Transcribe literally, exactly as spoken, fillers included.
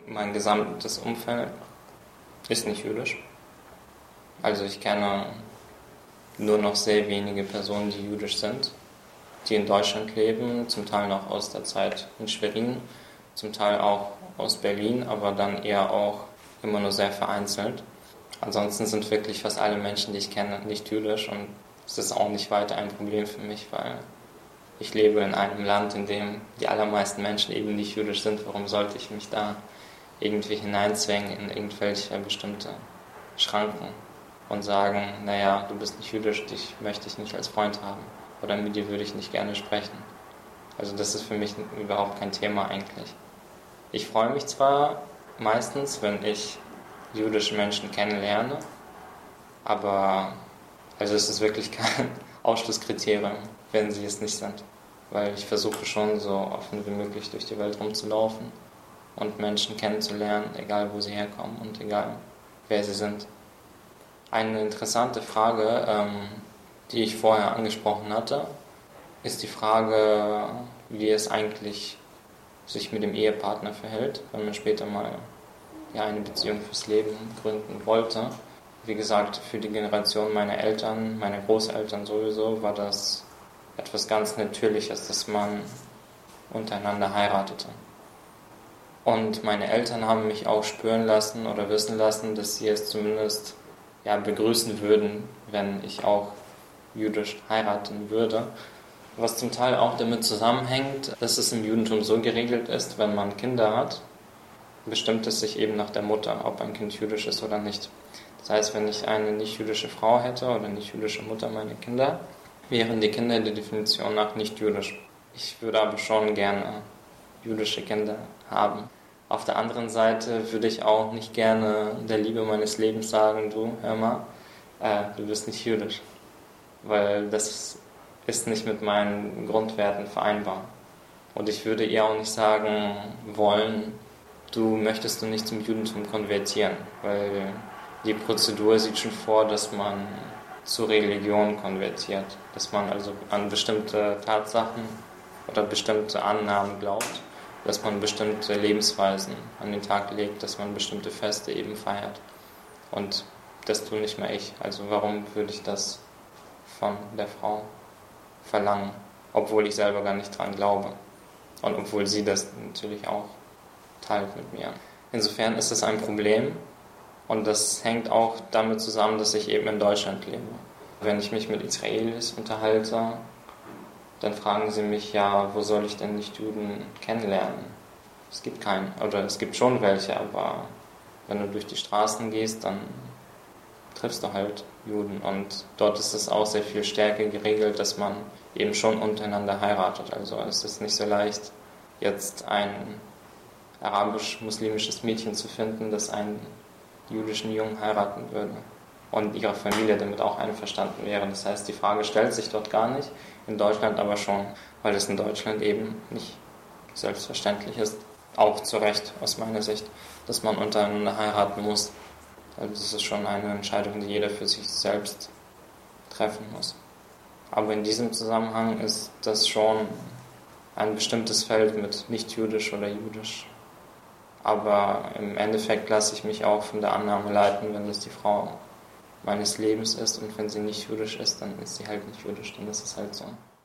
Mein gesamtes Umfeld ist nicht jüdisch. Also ich kenne nur noch sehr wenige Personen, die jüdisch sind, die in Deutschland leben, zum Teil noch aus der Zeit in Schwerin, zum Teil auch aus Berlin, aber dann eher auch immer nur sehr vereinzelt. Ansonsten sind wirklich fast alle Menschen, die ich kenne, nicht jüdisch und es ist auch nicht weiter ein Problem für mich, weil ich lebe in einem Land, in dem die allermeisten Menschen eben nicht jüdisch sind. Warum sollte ich mich da irgendwie hineinzwängen in irgendwelche bestimmte Schranken und sagen, naja, du bist nicht jüdisch, dich möchte ich nicht als Freund haben oder mit dir würde ich nicht gerne sprechen. Also das ist für mich überhaupt kein Thema eigentlich. Ich freue mich zwar meistens, wenn ich jüdische Menschen kennenlerne, aber also es ist wirklich kein Ausschlusskriterium, wenn sie es nicht sind. Weil ich versuche schon so offen wie möglich durch die Welt rumzulaufen und Menschen kennenzulernen, egal wo sie herkommen und egal wer sie sind. Eine interessante Frage, ähm, die ich vorher angesprochen hatte, ist die Frage, wie es eigentlich sich mit dem Ehepartner verhält, wenn man später mal ja, eine Beziehung fürs Leben gründen wollte. Wie gesagt, für die Generation meiner Eltern, meiner Großeltern sowieso, war das etwas ganz Natürliches, dass man untereinander heiratete. Und meine Eltern haben mich auch spüren lassen oder wissen lassen, dass sie es zumindest ja, begrüßen würden, wenn ich auch jüdisch heiraten würde. Was zum Teil auch damit zusammenhängt, dass es im Judentum so geregelt ist, wenn man Kinder hat, bestimmt es sich eben nach der Mutter, ob ein Kind jüdisch ist oder nicht. Das heißt, wenn ich eine nicht-jüdische Frau hätte oder nicht-jüdische Mutter meiner Kinder, wären die Kinder der Definition nach nicht jüdisch. Ich würde aber schon gerne jüdische Kinder haben. Auf der anderen Seite würde ich auch nicht gerne der Liebe meines Lebens sagen, du, hör mal, äh, du bist nicht jüdisch. Weil das ist nicht mit meinen Grundwerten vereinbar. Und ich würde ihr auch nicht sagen wollen, du möchtest du nicht zum Judentum konvertieren, weil die Prozedur sieht schon vor, dass man zur Religion konvertiert, dass man also an bestimmte Tatsachen oder bestimmte Annahmen glaubt, dass man bestimmte Lebensweisen an den Tag legt, dass man bestimmte Feste eben feiert. Und das tue nicht mehr ich. Also warum würde ich das von der Frau verlangen, obwohl ich selber gar nicht dran glaube und obwohl sie das natürlich auch teilt mit mir. Insofern ist es ein Problem und das hängt auch damit zusammen, dass ich eben in Deutschland lebe. Wenn ich mich mit Israelis unterhalte, dann fragen sie mich, ja, wo soll ich denn nicht Juden kennenlernen? Es gibt keinen, oder es gibt schon welche, aber wenn du durch die Straßen gehst, dann triffst du halt Juden und dort ist es auch sehr viel stärker geregelt, dass man eben schon untereinander heiratet. Also es ist nicht so leicht, jetzt ein arabisch-muslimisches Mädchen zu finden, das einen jüdischen Jungen heiraten würde und ihre Familie damit auch einverstanden wäre. Das heißt, die Frage stellt sich dort gar nicht, in Deutschland aber schon, weil es in Deutschland eben nicht selbstverständlich ist, auch zu Recht aus meiner Sicht, dass man untereinander heiraten muss. Also das ist schon eine Entscheidung, die jeder für sich selbst treffen muss. Aber in diesem Zusammenhang ist das schon ein bestimmtes Feld mit nicht-jüdisch oder jüdisch. Aber im Endeffekt lasse ich mich auch von der Annahme leiten, wenn das die Frau meines Lebens ist und wenn sie nicht jüdisch ist, dann ist sie halt nicht jüdisch, dann ist es halt so.